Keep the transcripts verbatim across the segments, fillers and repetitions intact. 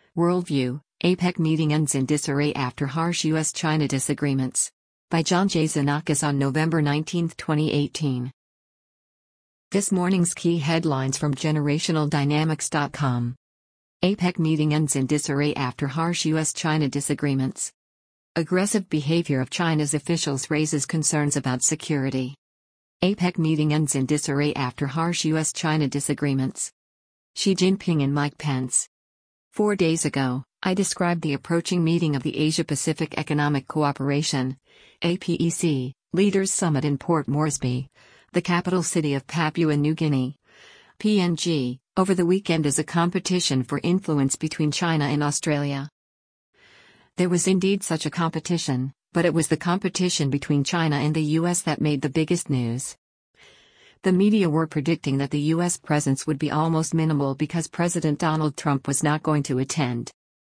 Worldview, APEC meeting ends in disarray after harsh U S China disagreements. By John J. Xenakis on November nineteenth, twenty eighteen. This morning's key headlines from generational dynamics dot com. APEC meeting ends in disarray after harsh U S China disagreements. Aggressive behavior of China's officials raises concerns about security. APEC meeting ends in disarray after harsh U S China disagreements. Xi Jinping and Mike Pence. Four days ago, I described the approaching meeting of the Asia-Pacific Economic Cooperation (A P E C) Leaders Summit in Port Moresby, the capital city of Papua New Guinea, P N G, over the weekend as a competition for influence between China and Australia. There was indeed such a competition, but it was the competition between China and the U S that made the biggest news. The media were predicting that the U S presence would be almost minimal because President Donald Trump was not going to attend.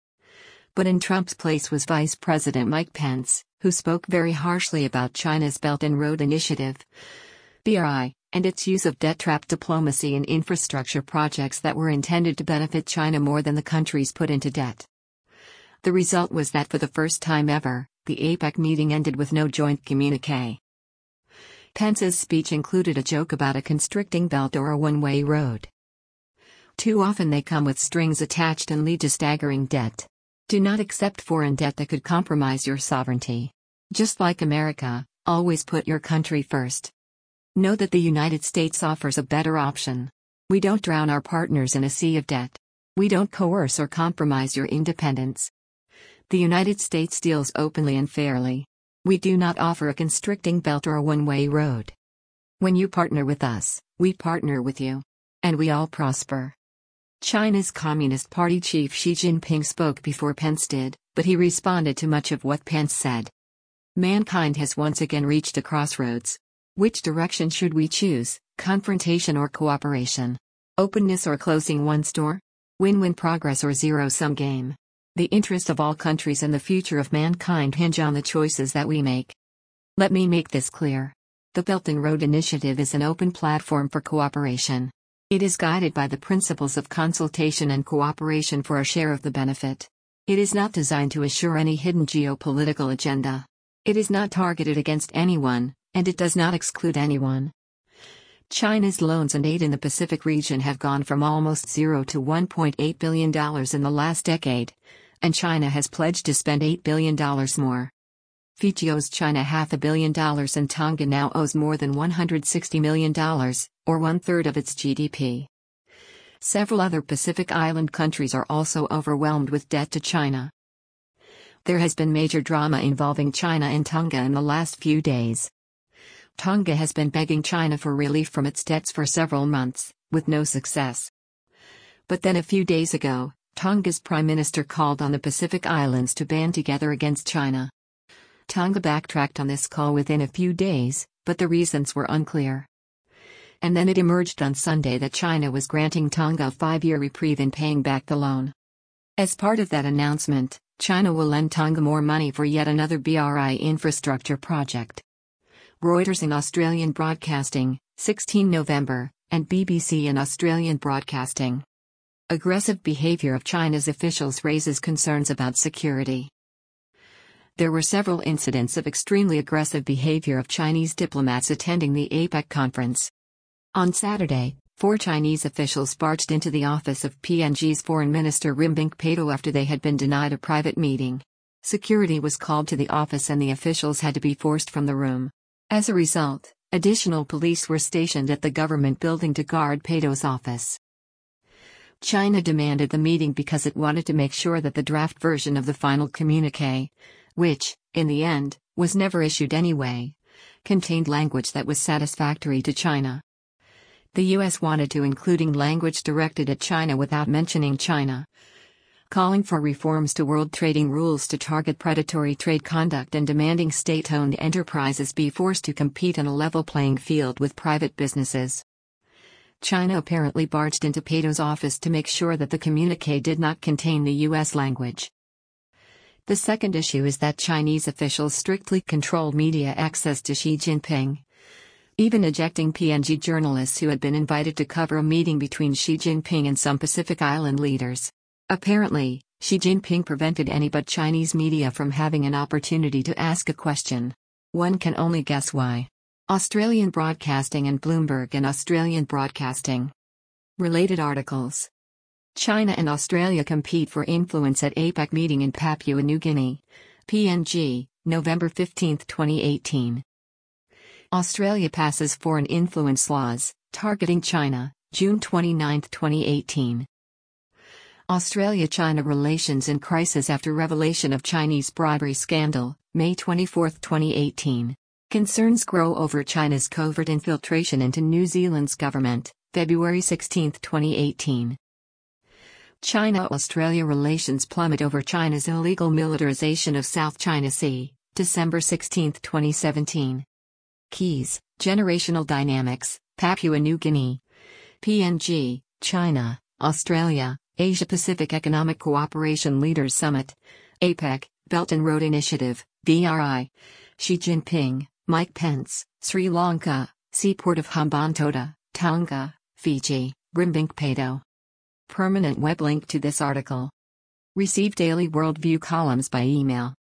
But in Trump's place was Vice President Mike Pence, who spoke very harshly about China's Belt and Road Initiative, B R I, and its use of debt trap diplomacy in infrastructure projects that were intended to benefit China more than the countries put into debt. The result was that for the first time ever, the APEC meeting ended with no joint communique. Pence's speech included a joke about a constricting belt or a one-way road. Too often they come with strings attached and lead to staggering debt. Do not accept foreign debt that could compromise your sovereignty. Just like America, always put your country first. Know that the United States offers a better option. We don't drown our partners in a sea of debt. We don't coerce or compromise your independence. The United States deals openly and fairly. We do not offer a constricting belt or a one-way road. When you partner with us, we partner with you. And we all prosper. China's Communist Party chief Xi Jinping spoke before Pence did, but he responded to much of what Pence said. Mankind has once again reached a crossroads. Which direction should we choose, confrontation or cooperation? Openness or closing one's door? Win-win progress or zero-sum game? The interest of all countries and the future of mankind hinge on the choices that we make. Let me make this clear. The Belt and Road Initiative is an open platform for cooperation. It is guided by the principles of consultation and cooperation for a share of the benefit. It is not designed to assure any hidden geopolitical agenda. It is not targeted against anyone, and it does not exclude anyone. China's loans and aid in the Pacific region have gone from almost zero to one point eight billion dollars in the last decade, and China has pledged to spend eight billion dollars more. Fiji owes China half a billion dollars and Tonga now owes more than one hundred sixty million dollars, or one-third of its G D P. Several other Pacific Island countries are also overwhelmed with debt to China. There has been major drama involving China and Tonga in the last few days. Tonga has been begging China for relief from its debts for several months, with no success. But then a few days ago, Tonga's Prime Minister called on the Pacific Islands to band together against China. Tonga backtracked on this call within a few days, but the reasons were unclear. And then it emerged on Sunday that China was granting Tonga a five-year reprieve in paying back the loan. As part of that announcement, China will lend Tonga more money for yet another B R I infrastructure project. Reuters in Australian Broadcasting, sixteenth November, and B B C in Australian Broadcasting. Aggressive behavior of China's officials raises concerns about security. There were several incidents of extremely aggressive behavior of Chinese diplomats attending the APEC conference. On Saturday, four Chinese officials barged into the office of P N G's Foreign Minister Rinbink Paito after they had been denied a private meeting. Security was called to the office and the officials had to be forced from the room. As a result, additional police were stationed at the government building to guard Paito's office. China demanded the meeting because it wanted to make sure that the draft version of the final communiqué, which, in the end, was never issued anyway, contained language that was satisfactory to China. The U S wanted to including language directed at China without mentioning China, calling for reforms to world trading rules to target predatory trade conduct and demanding state-owned enterprises be forced to compete on a level playing field with private businesses. China apparently barged into Paito's office to make sure that the communiqué did not contain the U S language. The second issue is that Chinese officials strictly control media access to Xi Jinping, even ejecting P N G journalists who had been invited to cover a meeting between Xi Jinping and some Pacific Island leaders. Apparently, Xi Jinping prevented any but Chinese media from having an opportunity to ask a question. One can only guess why. Australian Broadcasting and Bloomberg and Australian Broadcasting. Related articles. China and Australia compete for influence at APEC meeting in Papua New Guinea. P N G, November fifteenth, twenty eighteen. Australia passes foreign influence laws, targeting China, June twenty-ninth, twenty eighteen. Australia-China relations in crisis after revelation of Chinese bribery scandal, May twenty-fourth, twenty eighteen. Concerns grow over China's covert infiltration into New Zealand's government, February sixteenth, twenty eighteen. China-Australia relations plummet over China's illegal militarization of South China Sea, December sixteenth, twenty seventeen. Keys, Generational Dynamics, Papua New Guinea. P N G, China, Australia, Asia-Pacific Economic Cooperation Leaders Summit. APEC, Belt and Road Initiative, B R I. Xi Jinping, Mike Pence, Sri Lanka, Seaport of Hambantota, Tonga, Fiji, Rimbungpato. Permanent web link to this article. Receive daily Worldview columns by email.